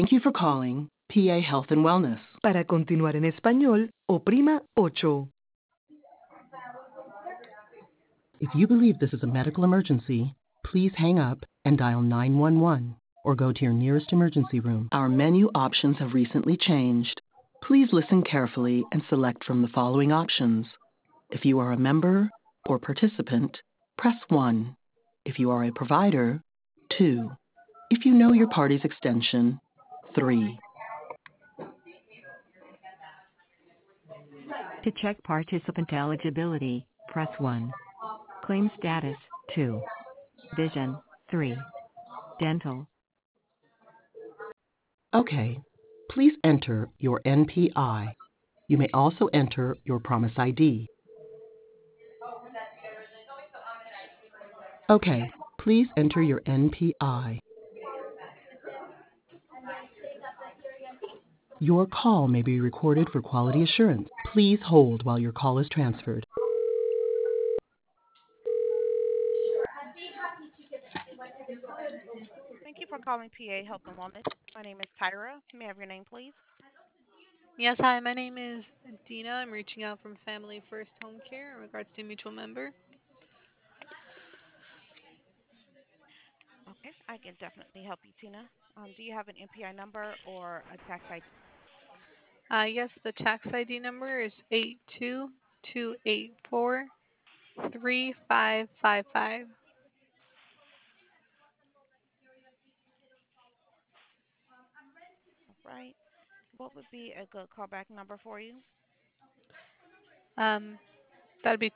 Thank you for calling PA Health and Wellness. Para continuar en español, oprima 8. If you believe this is a medical emergency, please hang up and dial 911 or go to your nearest emergency room. Our menu options have recently changed. Please listen carefully and select from the following options. If you are a member or participant, press 1. If you are a provider, 2. If you know your party's extension, 3. To check participant eligibility, press 1. Claim status, 2. Vision, 3. Dental. Okay, please enter your NPI. You may also enter your Promise ID. Okay, please enter your NPI. Your call may be recorded for quality assurance. Please hold while your call is transferred. Thank you for calling PA Health and Wellness. My name is Tyra. May I have your name, please? Yes, hi, my name is Dina. I'm reaching out from Family First Home Care in regards to a mutual member. Okay, I can definitely help you, Tina. Do you have an NPI number or a tax ID? Yes, the tax ID number is 822843555. All right. What would be a good callback number for you? That'd be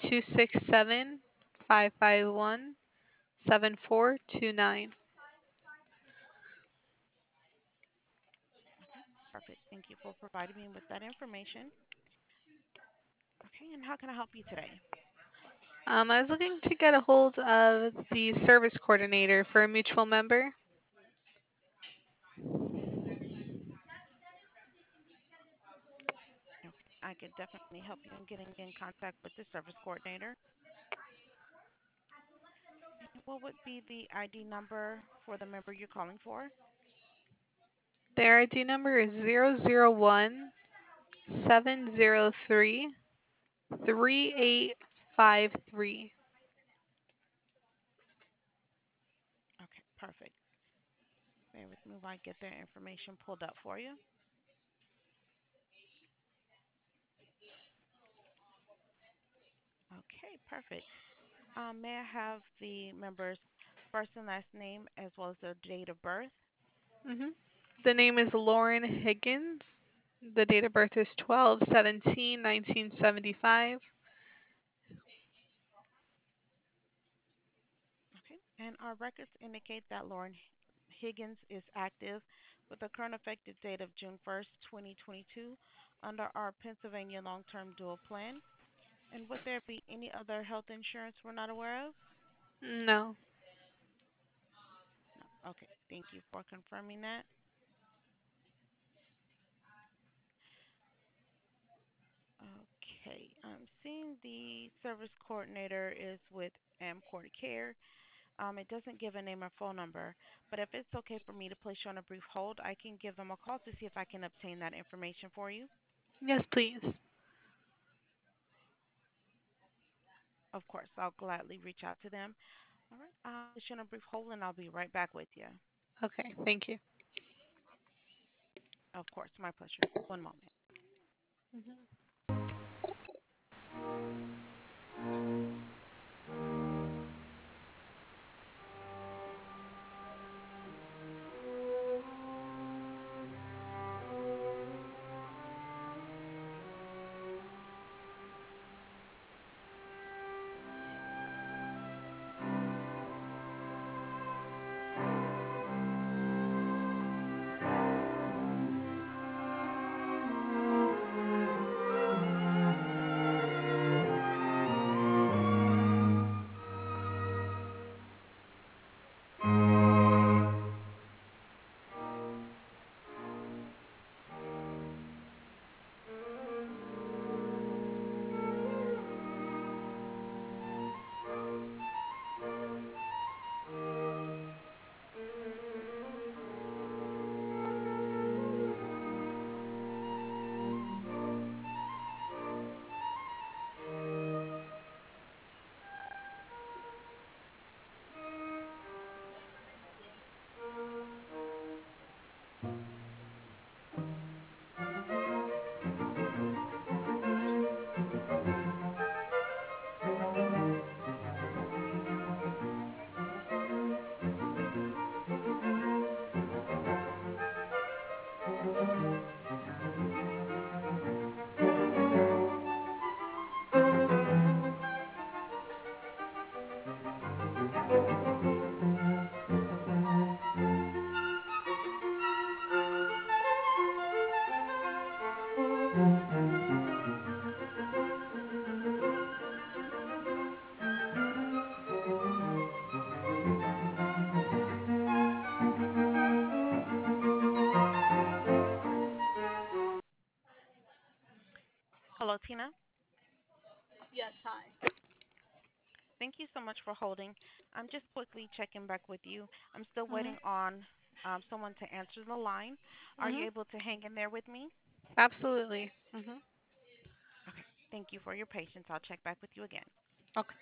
267-551-7429. Okay, perfect. Thank you for providing me with that information. Okay, and how can I help you today? I was looking to get a hold of the service coordinator for a mutual member. Okay, I can definitely help you in getting in contact with the service coordinator. And what would be the ID number for the member you're calling for? Their ID number is 001-703-3853. Okay, perfect. Bear with me while I get their information pulled up for you. Okay, perfect. May I have the member's first and last name as well as their date of birth? hmm The name is Lauren Higgins. The date of birth is 12/17/1975. Okay. And our records indicate that Lauren Higgins is active with a current effective date of June 1st, 2022, under our Pennsylvania long term dual plan. And would there be any other health insurance we're not aware of? No. No. Okay. Thank you for confirming that. Okay. I'm seeing the service coordinator is with Amcor Care. It doesn't give a name or phone number, but if it's okay for me to place you on a brief hold, I can give them a call to see if I can obtain that information for you. Yes, please. Of course, I'll gladly reach out to them. All right, I'll place you on a brief hold and I'll be right back with you. Okay, thank you. Of course, my pleasure. One moment. Mhm. Hello, Tina. Yes, hi. Thank you so much for holding. I'm just quickly checking back with you. I'm still Mhm. waiting on someone to answer the line. Are you Mhm. able to hang in there with me? Absolutely. Mhm. Okay. Thank you for your patience. I'll check back with you again. Okay.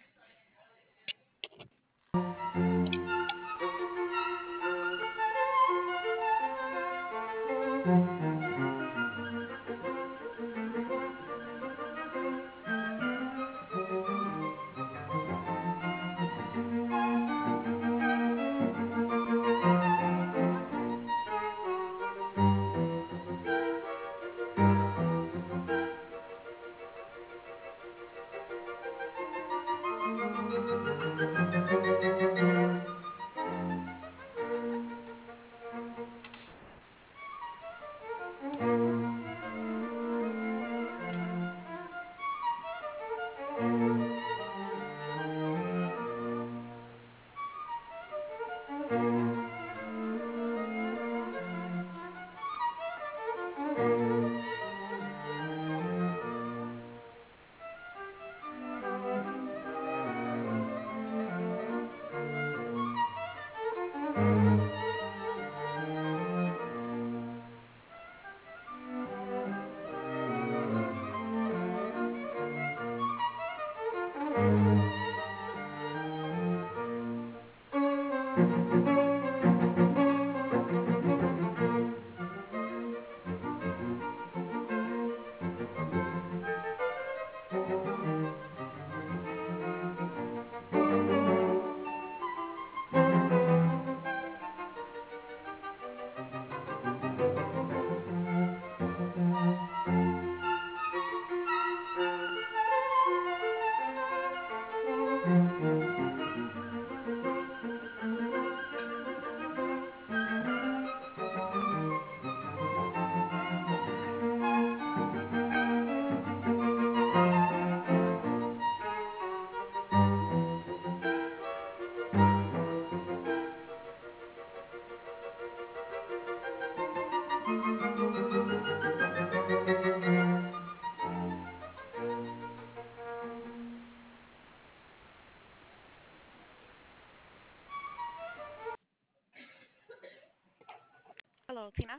Hello, Tina.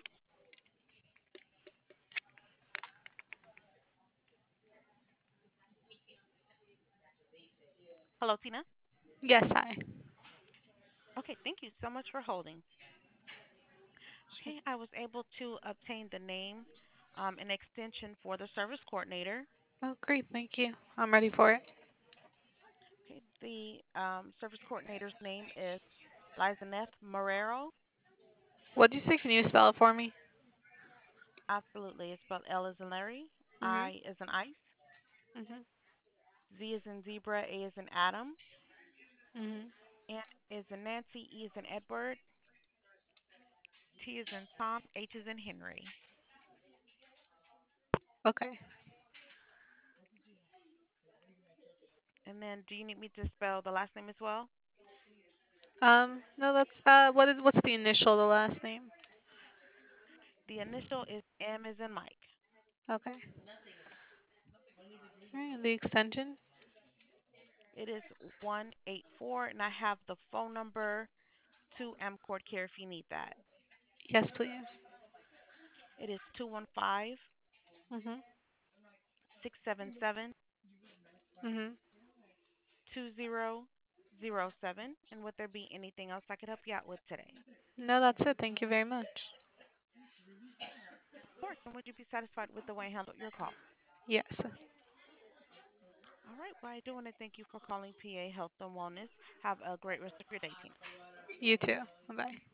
Hello, Tina. Yes, hi. Okay. Thank you so much for holding. Sure. Okay. I was able to obtain the name and extension for the service coordinator. Oh, great. Thank you. I'm ready for it. Okay. The service coordinator's name is Lizaneth Marrero. What did you say? Can you spell it for me? Absolutely. It's spelled L as in Larry, Mhm. I as in ice, Mhm. Z as in zebra, A as in Adam, Mhm. N is in Nancy, E as in Edward, T as in Tom, H as in Henry. Okay. And then do you need me to spell the last name as well? No, that's what's the initial, the last name? The initial is M as in Mike. Okay. All right, and the extension? It is 184, and I have the phone number to MCORD Care if you need that. Yes, please. It is 215 Mhm. 677 Mhm. 2007. And would there be anything else I could help you out with today? No, that's it. Thank you very much. Of course. And would you be satisfied with the way I handled your call? Yes. All right. Well, I do want to thank you for calling PA Health and Wellness. Have a great rest of your day, Tina. You too. Bye.